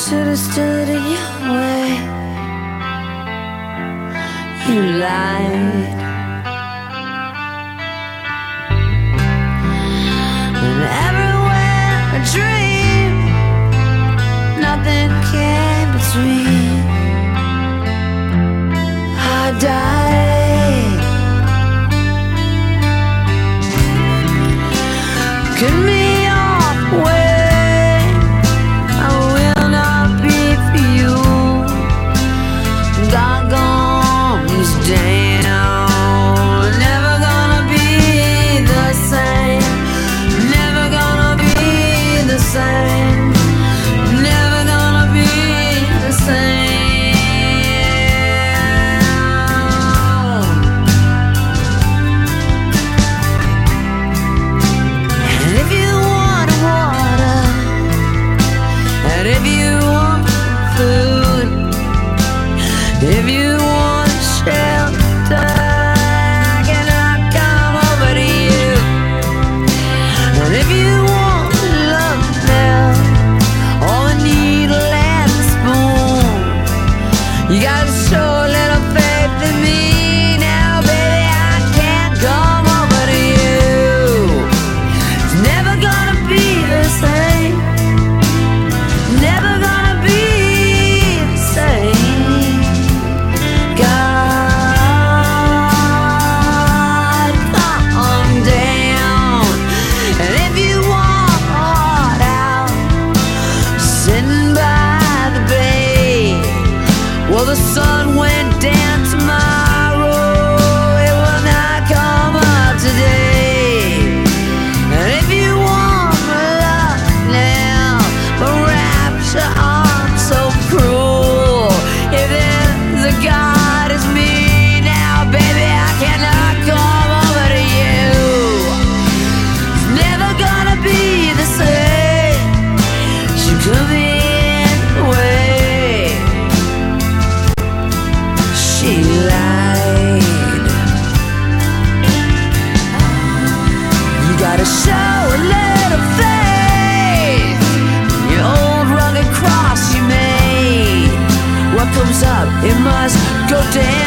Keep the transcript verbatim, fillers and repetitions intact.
should have stood in your way. You lied. And everywhere I dreamed, nothing came between. I died. Give me your way. I will not be for you. God comes down. Never gonna be the same. Never gonna be the same. Never gonna be the same. And if you want water, and if you want food, if you want shelter, can I come over to you? And if you want love now, all a needle and a spoon, you gotta show a little faith in me now, baby. I can't come over to you. It's never gonna be the same. Never gonna be the same. God, calm down. And if you want hard out, sitting by the bay, well, the sun went down tomorrow. It will not come up today. And if you want my love now, but rapture aren't so cruel. If there's a God as me now, baby, I cannot come over to you. It's never gonna be the same. She could be anyway. She lied. You gotta show a little faith. Your old rugged cross you made. What comes up, it must go down.